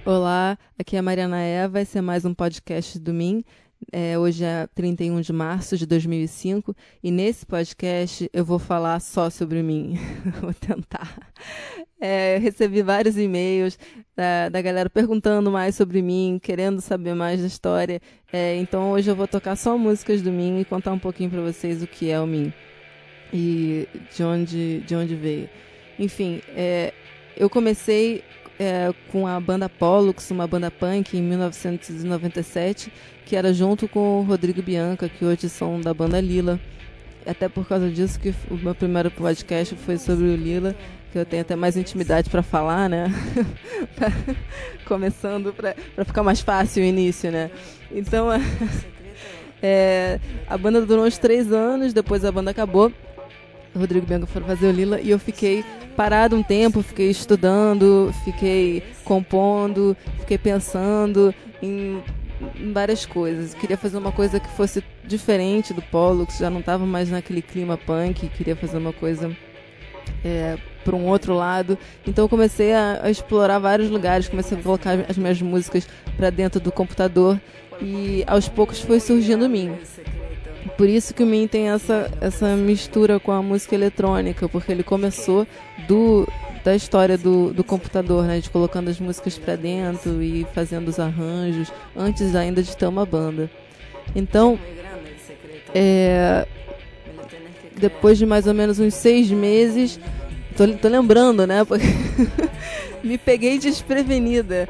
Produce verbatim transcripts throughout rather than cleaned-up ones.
Olá, aqui é a Mariana Eva, esse é mais um podcast do Min. É, hoje é trinta e um de março de dois mil e cinco e nesse podcast eu vou falar só sobre mim. Vou tentar. É, eu recebi vários e-mails da, da galera perguntando mais sobre mim, querendo saber mais da história. É, então hoje eu vou tocar só músicas do Min e contar um pouquinho para vocês o que é o Min e de onde, de onde veio. Enfim, é, eu comecei É, com a banda Pollux, uma banda punk, em mil novecentos e noventa e sete, que era junto com o Rodrigo e Bianca, que hoje são da banda Lila. Até por causa disso que o meu primeiro podcast foi sobre o Lila, que eu tenho até mais intimidade para falar, né? Começando para ficar mais fácil o início, né? Então, é, a banda durou uns três anos, depois a banda acabou. O Rodrigo e Bianca foram fazer o Lila e eu fiquei parado um tempo, fiquei estudando, fiquei compondo, fiquei pensando em, em várias coisas. Queria fazer uma coisa que fosse diferente do Pollux, já não estava mais naquele clima punk, queria fazer uma coisa é, para um outro lado. Então eu comecei a, a explorar vários lugares, comecei a colocar as minhas músicas para dentro do computador e aos poucos foi surgindo Min. Por isso que o Min tem essa, essa mistura com a música eletrônica, porque ele começou do, da história do, do computador, né, de colocando as músicas para dentro e fazendo os arranjos, antes ainda de ter uma banda. Então, é, depois de mais ou menos uns seis meses, tô, tô lembrando, né, porque me peguei desprevenida.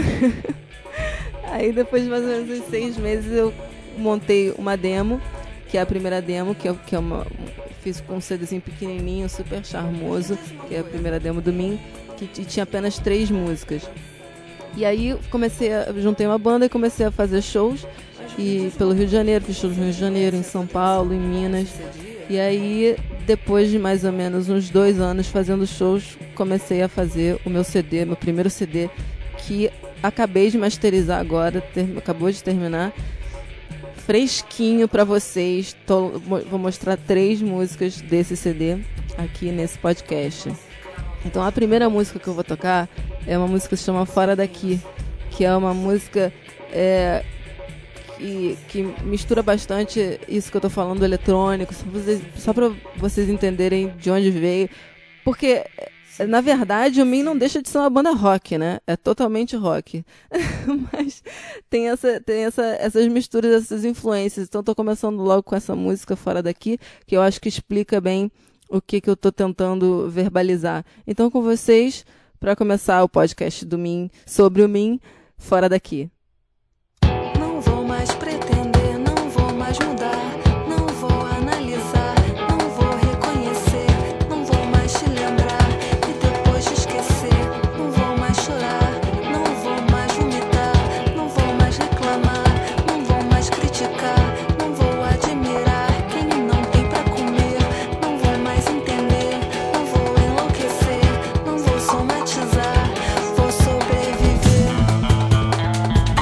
Aí depois de mais ou menos uns seis meses eu montei uma demo, que é a primeira demo, que é, que é uma... Fiz com um CDzinho pequenininho, super charmoso, que é a primeira demo do Min, que t- tinha apenas três músicas. E aí comecei a... juntei uma banda e comecei a fazer shows, e pelo Rio de Janeiro, fiz shows no Rio de Janeiro, em São Paulo, em Minas. E aí, depois de mais ou menos uns dois anos fazendo shows, comecei a fazer o meu C D, meu primeiro C D, que acabei de masterizar agora, ter... acabou de terminar, fresquinho pra vocês. Tô, vou mostrar três músicas desse C D aqui nesse podcast. Então a primeira música que eu vou tocar é uma música que se chama Fora Daqui, que é uma música é, que, que mistura bastante isso que eu tô falando, eletrônico, só, vocês, só pra vocês entenderem de onde veio, porque na verdade o Min não deixa de ser uma banda rock, né? É totalmente rock. Mas tem, essa, tem essa, essas misturas, essas influências. Então tô começando logo com essa música Fora Daqui, que eu acho que explica bem o que, que eu tô tentando verbalizar. Então com vocês, para começar o podcast do Min sobre o Min, Fora Daqui. Não vou mais pretender, não vou mais mudar, não vou analisar, não vou reconhecer, não vou mais te lembrar e depois te esquecer. Não vou mais chorar, não vou mais vomitar, não vou mais reclamar, não vou mais criticar, não vou admirar quem não tem pra comer, não vou mais entender, não vou enlouquecer, não vou somatizar, vou sobreviver.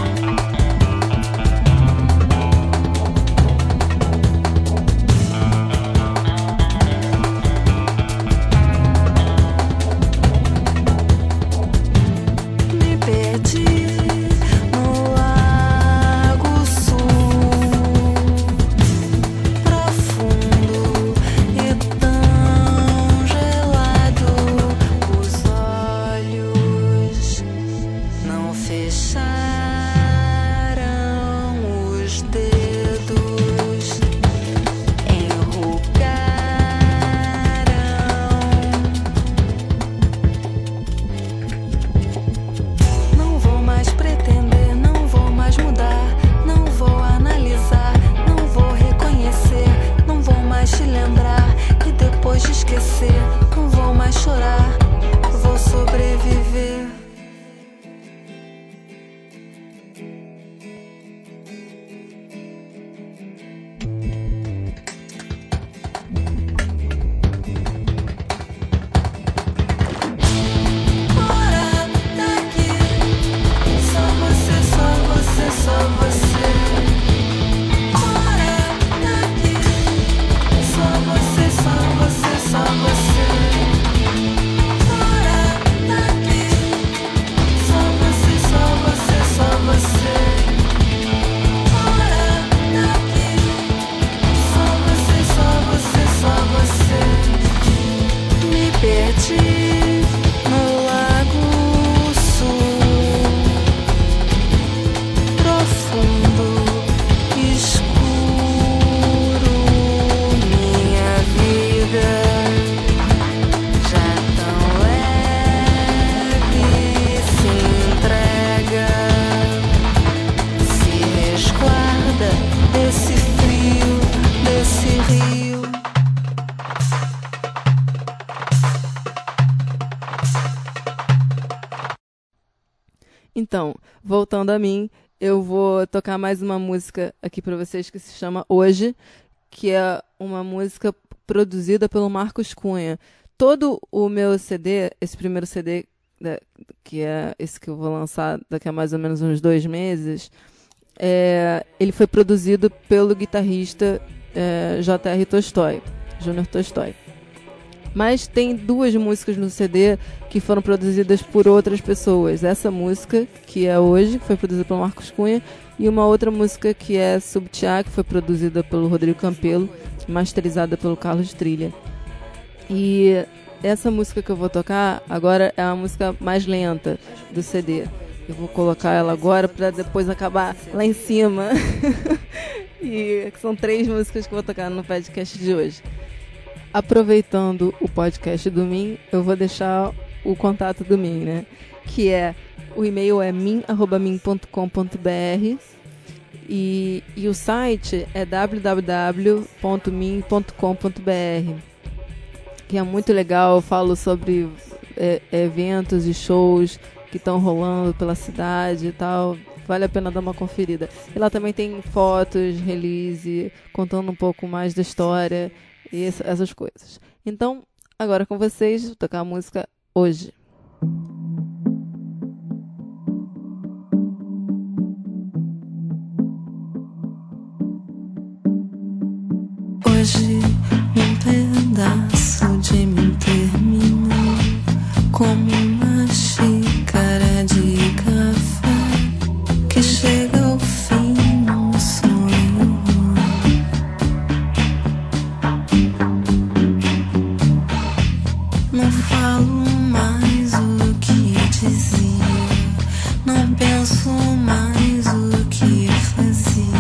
Então, voltando a mim, eu vou tocar mais uma música aqui pra vocês que se chama Hoje, que é uma música produzida pelo Marcos Cunha. Todo o meu C D, esse primeiro C D, né, que é esse que eu vou lançar daqui a mais ou menos uns dois meses, é, ele foi produzido pelo guitarrista é, J R. Tolstói, Júnior Tolstói. Mas tem duas músicas no C D que foram produzidas por outras pessoas. Essa música, que é Hoje, que foi produzida pelo Marcos Cunha, e uma outra música que é Subtiá, que foi produzida pelo Rodrigo Campelo, masterizada pelo Carlos Trilha. E essa música que eu vou tocar agora é a música mais lenta do C D. Eu vou colocar ela agora para depois acabar lá em cima. E são três músicas que eu vou tocar no podcast de hoje. Aproveitando o podcast do Min, eu vou deixar o contato do Min, né? Que é, o e-mail é min arroba min ponto com ponto b r e, e o site é w w w ponto min ponto com ponto b r, que é muito legal. Eu falo sobre é, eventos e shows que estão rolando pela cidade e tal. Vale a pena dar uma conferida. E lá também tem fotos, release, contando um pouco mais da história e essas coisas. Então, agora com vocês, vou tocar a música Hoje. Hoje um pedaço de mim terminou como uma xícara de café que chega ao fim num sonho. Não falo mais o que dizia, não penso mais o que fazia.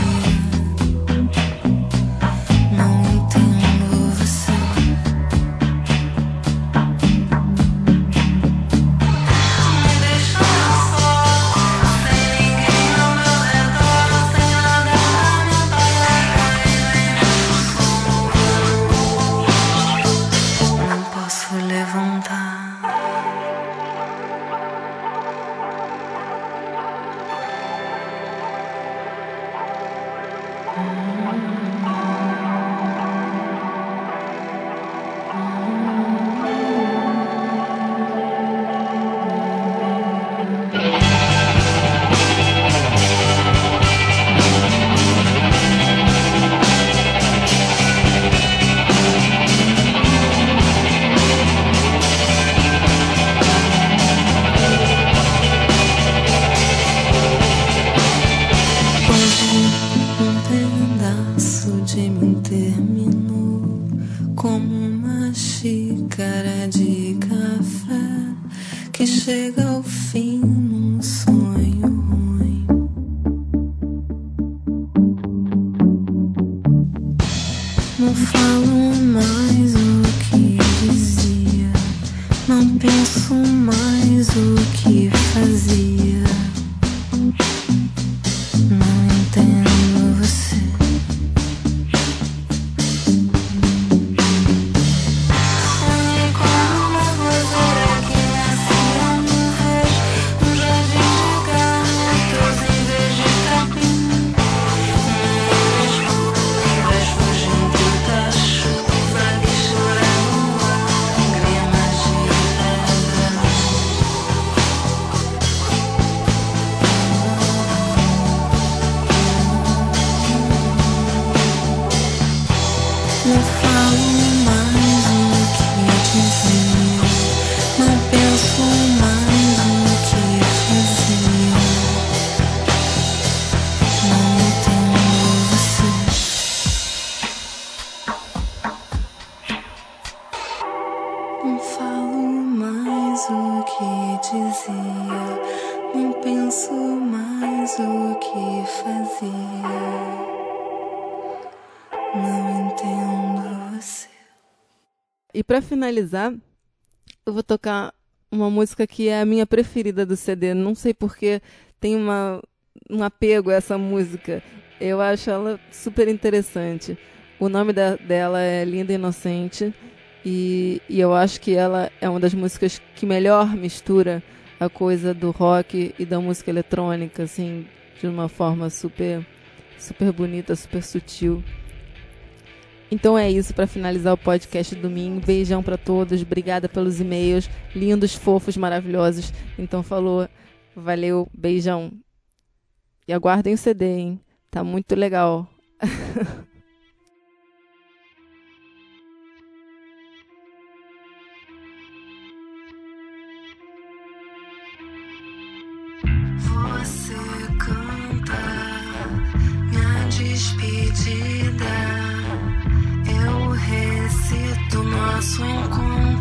E para finalizar, eu vou tocar uma música que é a minha preferida do C D. Não sei porque tem uma, um apego a essa música. Eu acho ela super interessante. O nome da, dela é Linda Inocente. E, e eu acho que ela é uma das músicas que melhor mistura a coisa do rock e da música eletrônica, assim, de uma forma super, super bonita, super sutil. Então é isso, para finalizar o podcast do domingo. Beijão para todos, obrigada pelos e-mails, lindos, fofos, maravilhosos. Então falou, valeu, beijão. E aguardem o C D, hein? Tá muito legal. Você canta minha despedida, eu recito nosso encontro.